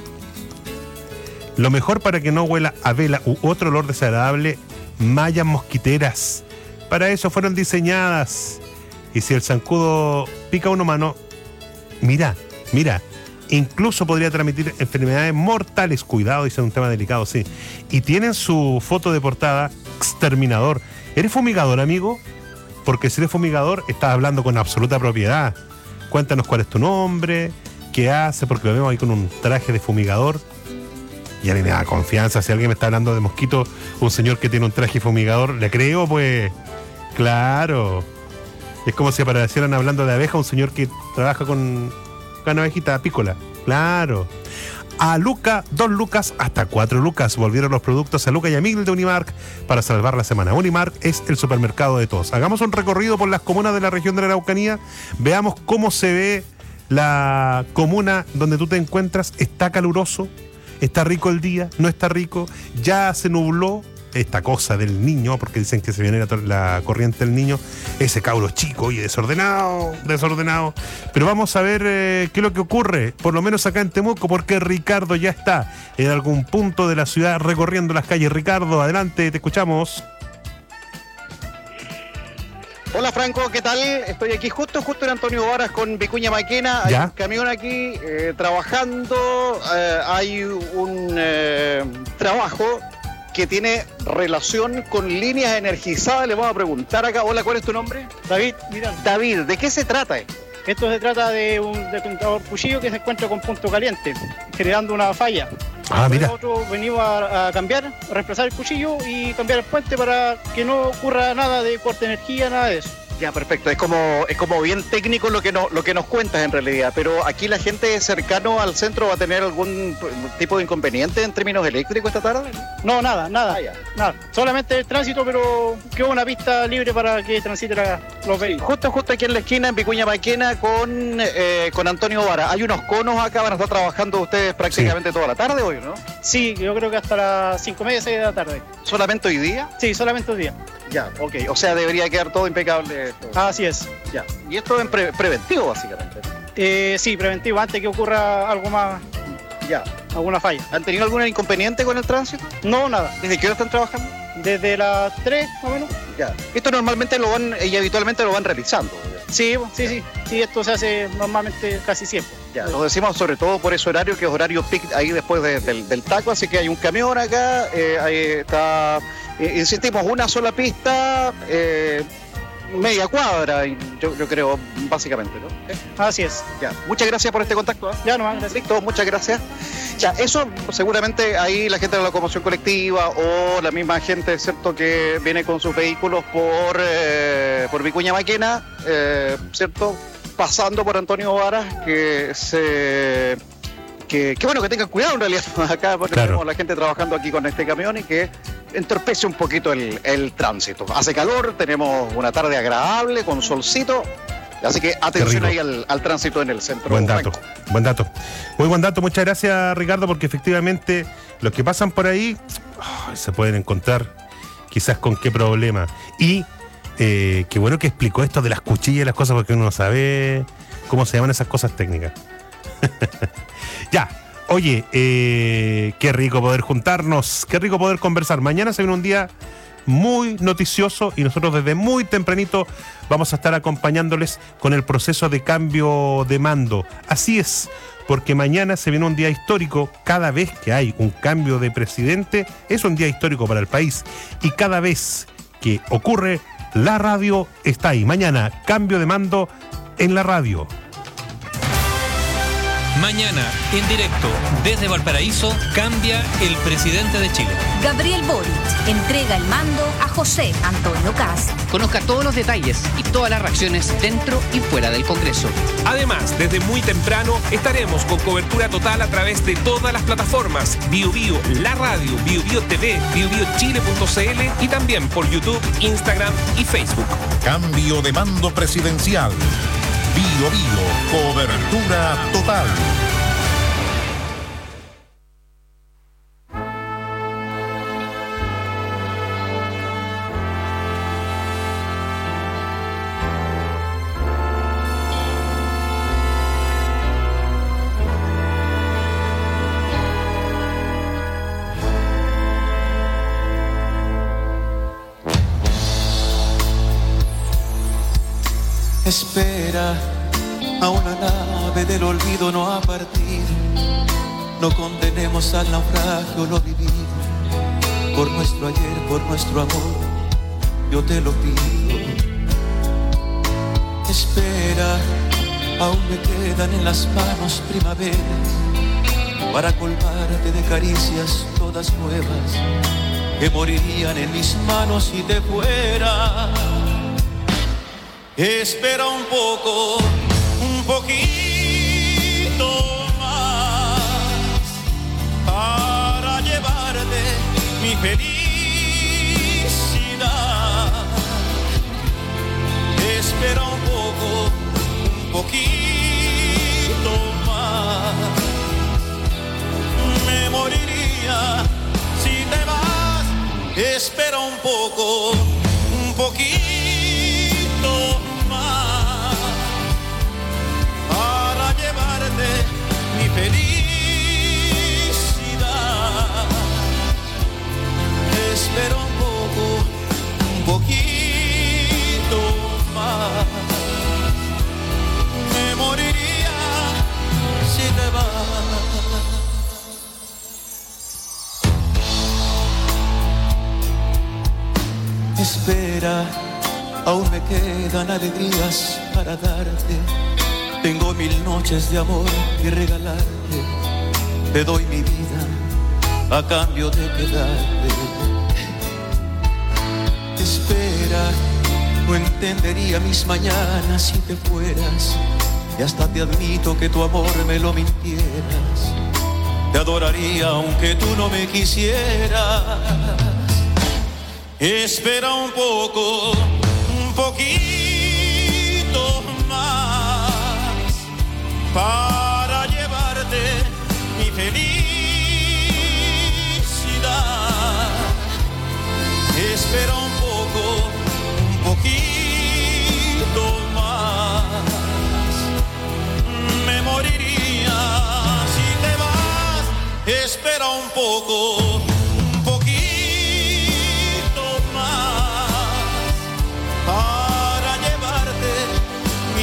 [SPEAKER 20] lo mejor para que no huela a vela u otro olor desagradable, mallas mosquiteras. Para eso fueron diseñadas. Y si el zancudo pica a una mano, mira, mira, incluso podría transmitir enfermedades mortales. Cuidado, dice, un tema delicado, sí. Y tienen su foto de portada: exterminador. ¿Eres fumigador, amigo? Porque si eres fumigador, estás hablando con absoluta propiedad. Cuéntanos cuál es tu nombre, qué hace, porque lo vemos ahí con un traje de fumigador. Y a mí me da confianza. Si alguien me está hablando de mosquito, un señor que tiene un traje fumigador, le creo, pues. Claro. Es como si aparecieran hablando de abeja un señor que trabaja con una abejita apícola. Claro. A Luca, dos lucas, hasta cuatro lucas. Volvieron los productos a Luca y a Mil de Unimark para salvar la semana. Unimark es el supermercado de todos. Hagamos un recorrido por las comunas de la región de la Araucanía. Veamos cómo se ve la comuna donde tú te encuentras. ¿Está caluroso? ¿Está rico el día? ¿No está rico? ¿Ya se nubló? Esta cosa del niño, porque dicen que se viene la, la corriente del niño, ese cabro chico y desordenado, desordenado. Pero vamos a ver eh, qué es lo que ocurre, por lo menos acá en Temuco, porque Ricardo ya está en algún punto de la ciudad recorriendo las calles. Ricardo, adelante, te escuchamos.
[SPEAKER 5] Hola Franco, ¿qué tal? Estoy aquí justo, justo en Antonio Varas con Vicuña Maquena. Hay
[SPEAKER 20] ¿Ya?
[SPEAKER 5] un camión aquí eh, trabajando. Eh, hay un eh, trabajo que tiene relación con líneas energizadas. Le vamos a preguntar acá. Hola, ¿cuál es tu nombre?
[SPEAKER 7] David, mira.
[SPEAKER 5] David, ¿de qué se trata?
[SPEAKER 1] Esto se trata de un detonador cuchillo que se encuentra con punto caliente, generando una falla.
[SPEAKER 20] Ah, mira.
[SPEAKER 1] Nosotros venimos a, a cambiar, a reemplazar el cuchillo y cambiar el puente para que no ocurra nada de corte de energía, nada de eso.
[SPEAKER 5] Ya, perfecto. Es como es como bien técnico lo que no, lo que nos cuentas en realidad. Pero aquí la gente cercano al centro va a tener algún tipo de inconveniente en términos eléctricos esta tarde.
[SPEAKER 1] No, nada, nada,
[SPEAKER 5] Ah, ya.
[SPEAKER 1] nada. Solamente el tránsito, pero quedó una pista libre para que transiten la- los vehículos.
[SPEAKER 5] Justo, justo aquí en la esquina, en Vicuña Maquena, con, eh, con Antonio Vara. Hay unos conos acá, van a estar trabajando ustedes prácticamente toda la tarde hoy, ¿no?
[SPEAKER 1] Sí, yo creo que hasta las cinco y media, seis de la tarde.
[SPEAKER 5] ¿Solamente hoy día?
[SPEAKER 1] Sí, solamente hoy día.
[SPEAKER 5] Ya, ok. O sea, debería quedar todo impecable. todo.
[SPEAKER 1] Así es.
[SPEAKER 5] Ya. Y esto en pre- preventivo, básicamente.
[SPEAKER 1] Eh, sí, preventivo, antes que ocurra algo más,
[SPEAKER 5] Ya.
[SPEAKER 1] alguna falla.
[SPEAKER 5] ¿Han tenido algún inconveniente con el tránsito?
[SPEAKER 1] No, nada.
[SPEAKER 5] ¿Desde qué hora están trabajando?
[SPEAKER 1] Desde las tres, más o menos.
[SPEAKER 5] Ya. Esto normalmente lo van, y habitualmente lo van realizando.
[SPEAKER 1] Sí, sí, sí. Sí, esto se hace normalmente casi siempre.
[SPEAKER 5] Ya, lo decimos sobre todo por ese horario, que es horario peak ahí después de- del, del taco, así que hay un camión acá, eh, ahí está, eh, insistimos, una sola pista, eh, media cuadra, y yo, yo creo, básicamente, ¿no?
[SPEAKER 1] Así es.
[SPEAKER 5] Ya, muchas gracias por este contacto. ¿eh?
[SPEAKER 1] Ya nomás, gracias.
[SPEAKER 5] Listo, muchas gracias. Ya, eso seguramente ahí la gente de la locomoción colectiva o la misma gente, ¿cierto?, que viene con sus vehículos por, eh, por Vicuña Maquena, eh, ¿cierto?, pasando por Antonio Varas, que se... Que, que bueno, que tengan cuidado en realidad acá, porque
[SPEAKER 20] Claro.
[SPEAKER 5] tenemos la gente trabajando aquí con este camión y que entorpece un poquito el, el tránsito. Hace calor, tenemos una tarde agradable con solcito, así que atención
[SPEAKER 20] rico.
[SPEAKER 5] ahí al, al tránsito en el centro.
[SPEAKER 20] Buen dato,
[SPEAKER 5] Franco.
[SPEAKER 20] buen dato. Muy buen dato, muchas gracias Ricardo, porque efectivamente los que pasan por ahí ay, se pueden encontrar quizás con qué problema. Y eh, qué bueno que explicó esto de las cuchillas y las cosas, porque uno no sabe cómo se llaman esas cosas técnicas. Ya, oye, eh, qué rico poder juntarnos, qué rico poder conversar. Mañana se viene un día muy noticioso y nosotros desde muy tempranito vamos a estar acompañándoles con el proceso de cambio de mando. Así es, porque mañana se viene un día histórico. Cada vez que hay un cambio de presidente es un día histórico para el país, y cada vez que ocurre, la radio está ahí. Mañana, cambio de mando en la radio.
[SPEAKER 15] Mañana, en directo, desde Valparaíso, cambia el presidente de Chile.
[SPEAKER 16] Gabriel Boric entrega el mando a José Antonio Cast.
[SPEAKER 17] Conozca todos los detalles y todas las reacciones dentro y fuera del Congreso.
[SPEAKER 18] Además, desde muy temprano estaremos con cobertura total a través de todas las plataformas: Bio Bio, la radio, Bio Bio T V, bio bio chile punto c l y también por YouTube, Instagram y Facebook.
[SPEAKER 3] Cambio de mando presidencial. Bio Bio, cobertura total.
[SPEAKER 21] Espera, a una nave del olvido no ha partido. No condenemos al naufragio lo vivido. Por nuestro ayer, por nuestro amor, yo te lo pido. Espera, aún me quedan en las manos primaveras para colmarte de caricias todas nuevas que morirían en mis manos si te fuera. Espera un poco, un poquito más para llevarte mi felicidad. Espera un poco, un poquito más. Me moriría si te vas. Espera un poco, un poquito más para llevarte mi felicidad. Espera un poco, un poquito más. Me moriría si te vas. Espera, aún me quedan alegrías para darte. Tengo mil noches de amor que regalarte. Te doy mi vida a cambio de quedarte. Espera, no entendería mis mañanas si te fueras. Y hasta te admito que tu amor me lo mintieras. Te adoraría aunque tú no me quisieras. Espera un poco, un poquito más para llevarte mi felicidad. Espera un poco, un poquito más. Me moriría si te vas. Espera un poco, un poquito más para llevarte mi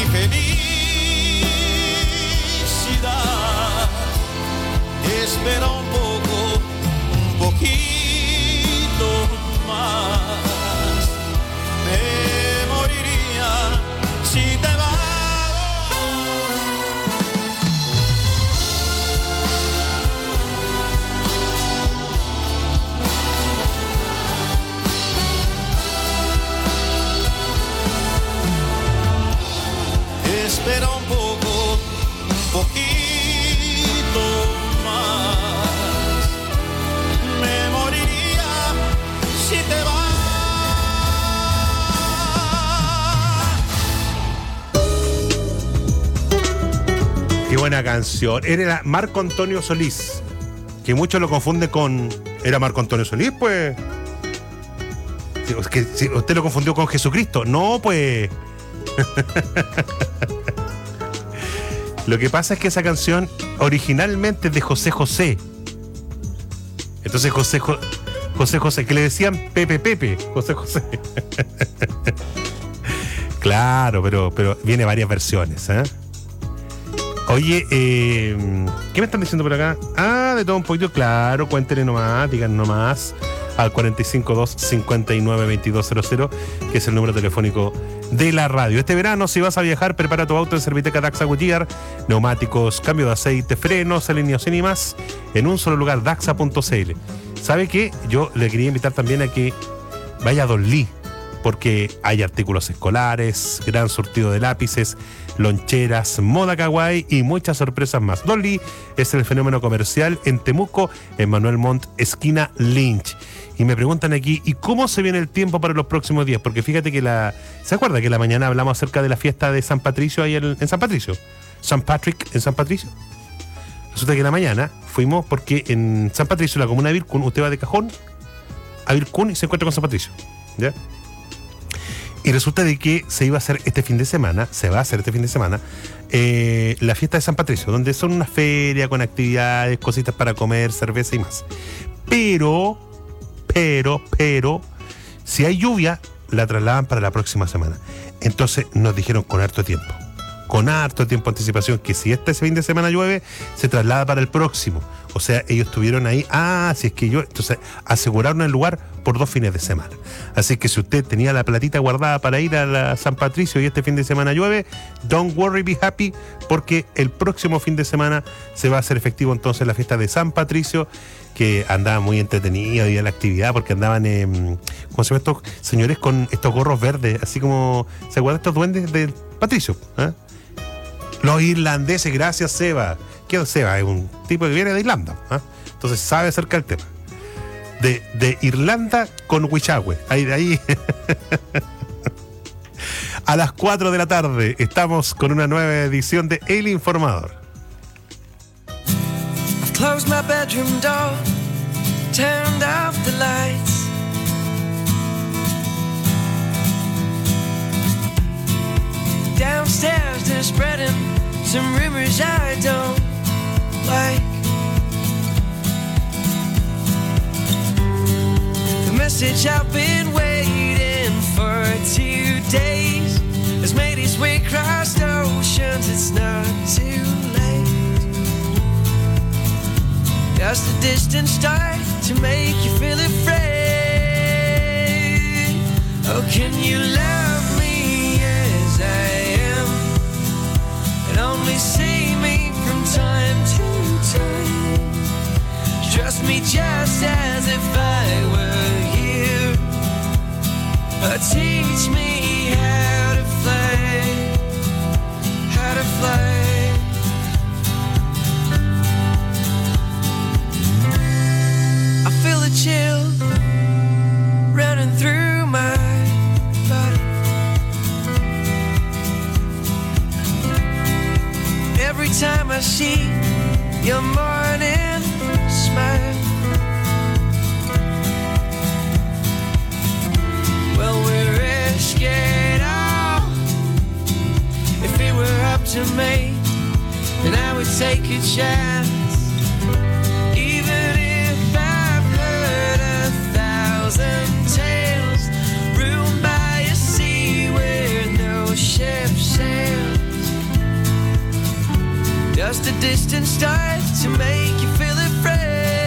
[SPEAKER 21] felicidad. Espera un poco, un poquito más. Me moriría si te vas. Espera un poco, un poquito más. Me moriría si te vas.
[SPEAKER 20] Qué buena canción. Era Marco Antonio Solís, que muchos lo confunden con... ¿Era Marco Antonio Solís? Pues... Sí, es que si usted lo confundió con Jesucristo. No, pues... Lo que pasa es que esa canción originalmente es de José José. Entonces José Jo- José José, que le decían Pepe Pepe, José José. Claro, pero, pero viene varias versiones, ¿eh? Oye, eh, ¿qué me están diciendo por acá? Ah, de todo un poquito, claro, cuéntenle nomás, digan nomás al cuatro cinco dos, cinco nueve, veintidós cero cero, que es el número telefónico de la radio. Este verano, si vas a viajar, prepara tu auto en Serviteca Daxa Goodyear, neumáticos, cambio de aceite, frenos, alineación y más, en un solo lugar, daxa punto c l. ¿Sabe qué? Yo le quería invitar también a que vaya a Don Lee, porque hay artículos escolares, gran surtido de lápices, loncheras, moda kawaii y muchas sorpresas más. Don Lee es el fenómeno comercial en Temuco, en Manuel Montt, esquina Lynch. Y me preguntan aquí, ¿y cómo se viene el tiempo para los próximos días? Porque fíjate que la... ¿Se acuerda que la mañana hablamos acerca de la fiesta de San Patricio ahí en, en San Patricio? San Patrick en San Patricio. Resulta que la mañana fuimos porque en San Patricio, la comuna de Vircún, usted va de cajón a Vircún y se encuentra con San Patricio, ¿ya? Y resulta de que se iba a hacer este fin de semana, se va a hacer este fin de semana, eh, la fiesta de San Patricio, donde son una feria con actividades, cositas para comer, cerveza y más. Pero, pero, pero, si hay lluvia, la trasladan para la próxima semana. Entonces nos dijeron con harto tiempo, con harto tiempo de anticipación, que si este fin de semana llueve, se traslada para el próximo. O sea, ellos estuvieron ahí, ah, si es que yo, entonces aseguraron el lugar por dos fines de semana. Así que si usted tenía la platita guardada para ir a la San Patricio y este fin de semana llueve, don't worry, be happy, porque el próximo fin de semana se va a hacer efectivo entonces la fiesta de San Patricio, que andaba muy entretenida y la actividad, porque andaban, eh, ¿cómo se llama estos señores con estos gorros verdes? Así como, ¿se acuerdan estos duendes de Patricio? ¿Eh? Los irlandeses, gracias Seba. ¿Qué es Seba? Es un tipo que viene de Irlanda, ¿eh? Entonces sabe acerca del tema. De, de Irlanda con Huichahue. Ahí, de ahí. A las cuatro de la tarde estamos con una nueva edición de El Informador.
[SPEAKER 21] I've closed my bedroom door, turned off the lights. Downstairs they're spreading some rumors I don't like. The message I've been waiting for two days has made its way across oceans. It's not too late. Just a distant star to make you feel afraid. Oh, can you love me as I am? And time I see your morning smile. Well, we risk it all. If it were up to me, then I would take a chance. Even if I've heard a thousand tales, ruined by a sea where no ship sails. Just a distant star to make you feel afraid.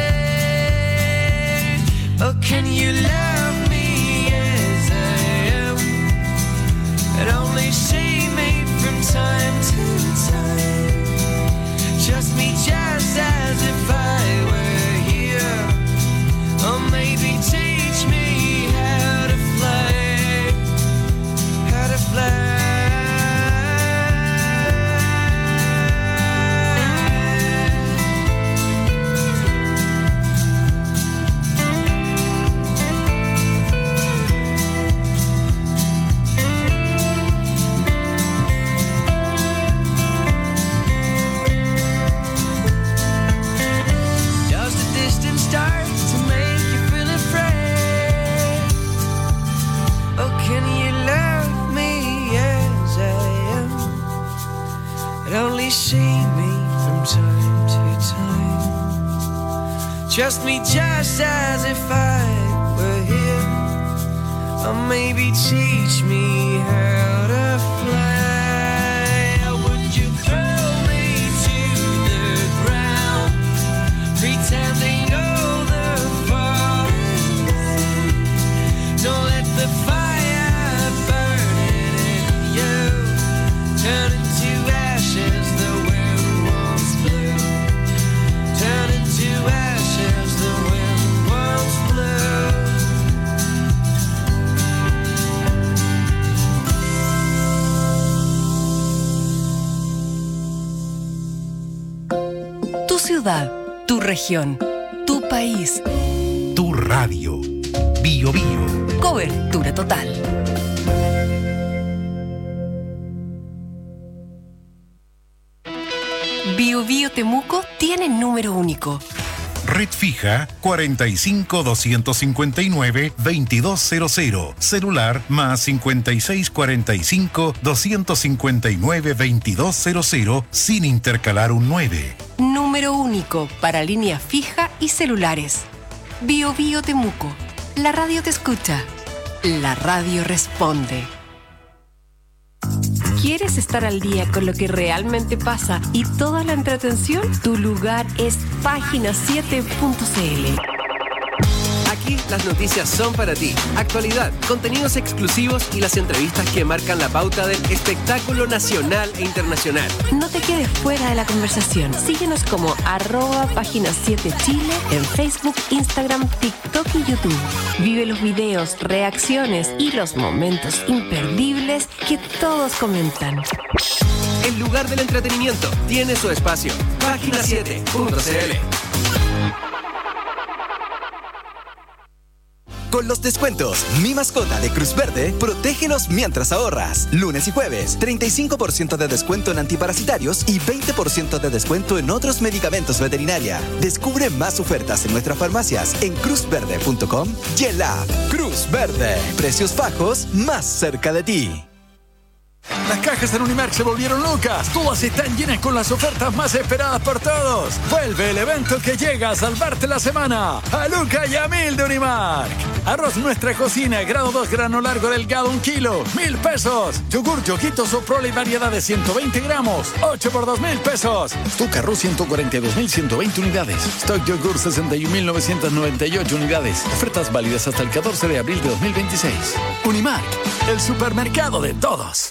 [SPEAKER 21] Oh, can you love me as I am and only see me from time to time? Trust me just as if I were here. Or maybe teach me how to fly, how to fly. See me from time to time. Trust me just as if I were here. Or maybe teach me how to fly. Or would you throw me to the ground, pretending all the falling? Don't let the fire burn in you. Turn into ashes. Turn into ashes the wind once
[SPEAKER 2] blew. Tu ciudad, tu región, tu país,
[SPEAKER 3] tu radio. Bio Bio.
[SPEAKER 2] Cobertura total. Bio Bio Temuco tiene número único.
[SPEAKER 3] Red fija cuarenta y cinco, doscientos cincuenta y nueve, veintidós cero cero. Celular más cincuenta y seis, cuarenta y cinco, doscientos cincuenta y nueve, veintidós cero cero sin intercalar un nueve.
[SPEAKER 2] Número único para línea fija y celulares. Bio Bio Temuco. La radio te escucha. La radio responde. ¿Quieres estar al día con lo que realmente pasa y toda la entretención? Tu lugar es página siete punto c l.
[SPEAKER 27] Aquí las noticias son para ti. Actualidad, contenidos exclusivos y las entrevistas que marcan la pauta del espectáculo nacional e internacional.
[SPEAKER 2] No te quedes fuera de la conversación. Síguenos como arroba página siete Chile en Facebook, Instagram, TikTok y YouTube. Vive los videos, reacciones y los momentos imperdibles que todos comentan.
[SPEAKER 27] El lugar del entretenimiento tiene su espacio. página siete punto c l.
[SPEAKER 23] Con los descuentos Mi Mascota de Cruz Verde, protégenos mientras ahorras. Lunes y jueves, treinta y cinco por ciento de descuento en antiparasitarios y veinte por ciento de descuento en otros medicamentos veterinaria. Descubre más ofertas en nuestras farmacias en cruz verde punto com y en la app Cruz Verde. Precios bajos más cerca de ti.
[SPEAKER 7] Las cajas en Unimark se volvieron locas. Todas están llenas con las ofertas más esperadas por todos. Vuelve el evento que llega a salvarte la semana. A Luca y a Mil de Unimark. Arroz Nuestra Cocina, grado dos, grano largo delgado, un kilo, mil pesos. Yogur Yoguito Soprole y variedad de ciento veinte gramos, ocho por dos mil pesos. Stock Arroz ciento cuarenta y dos mil ciento veinte unidades. Stock Yogur sesenta y un mil novecientos noventa y ocho unidades. Ofertas válidas hasta el catorce de abril de dos mil veintiséis. Unimark, el supermercado de todos.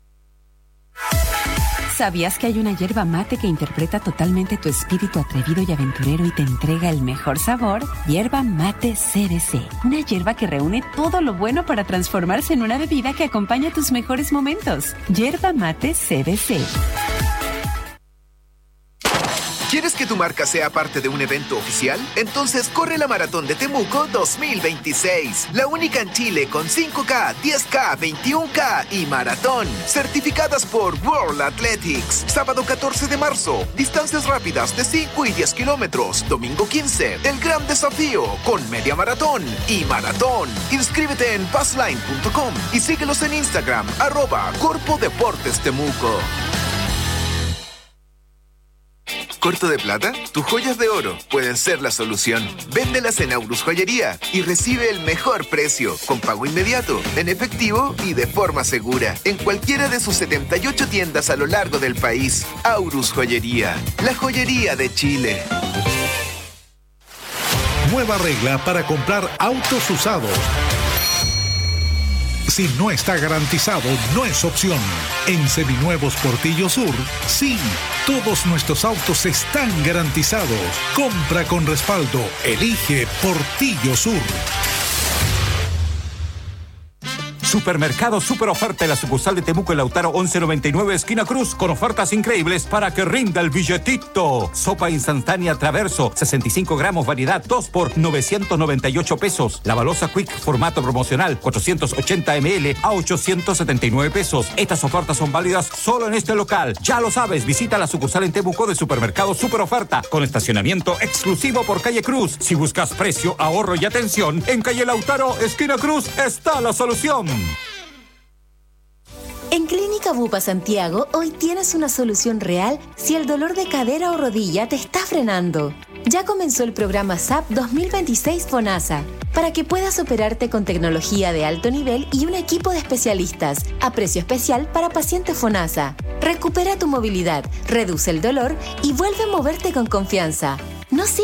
[SPEAKER 8] ¿Sabías que hay una yerba mate que interpreta totalmente tu espíritu atrevido y aventurero y te entrega el mejor sabor? Yerba Mate C B C. Una yerba que reúne todo lo bueno para transformarse en una bebida que acompaña tus mejores momentos. Yerba Mate C B C.
[SPEAKER 6] ¿Quieres que tu marca sea parte de un evento oficial? Entonces corre la Maratón de Temuco dos mil veintiséis. La única en Chile con cinco K, diez K, veintiuno K y maratón. Certificadas por World Athletics. Sábado catorce de marzo. Distancias rápidas de cinco y diez kilómetros. Domingo quince. El gran desafío con media maratón y maratón. Inscríbete en passline punto com y síguelos en Instagram, arroba Corpo Deportes Temuco. ¿Corto de plata? Tus joyas de oro pueden ser la solución. Véndelas en Aurus Joyería y recibe el mejor precio, con pago inmediato, en efectivo y de forma segura, en cualquiera de sus setenta y ocho tiendas a lo largo del país. Aurus Joyería, la joyería de Chile.
[SPEAKER 25] Nueva regla para comprar autos usados. Si no está garantizado, no es opción. En Seminuevos Portillo Sur, sí, todos nuestros autos están garantizados. Compra con respaldo. Elige Portillo Sur.
[SPEAKER 9] Supermercado Super Oferta en la sucursal de Temuco, en Lautaro once noventa y nueve, esquina Cruz, con ofertas increíbles para que rinda el billetito. Sopa instantánea Traverso, sesenta y cinco gramos, variedad dos por novecientos noventa y ocho pesos. La balosa Quick, formato promocional, cuatrocientos ochenta mililitros a ochocientos setenta y nueve pesos. Estas ofertas son válidas solo en este local. Ya lo sabes, visita la sucursal en Temuco de Supermercado Super Oferta, con estacionamiento exclusivo por calle Cruz. Si buscas precio, ahorro y atención, en calle Lautaro, esquina Cruz, está la solución.
[SPEAKER 10] En Clínica Bupa Santiago, hoy tienes una solución real si el dolor de cadera o rodilla te está frenando. Ya comenzó el programa S A P dos mil veintiséis FONASA, para que puedas operarte con tecnología de alto nivel y un equipo de especialistas, a precio especial para pacientes FONASA. Recupera tu movilidad, reduce el dolor y vuelve a moverte con confianza. No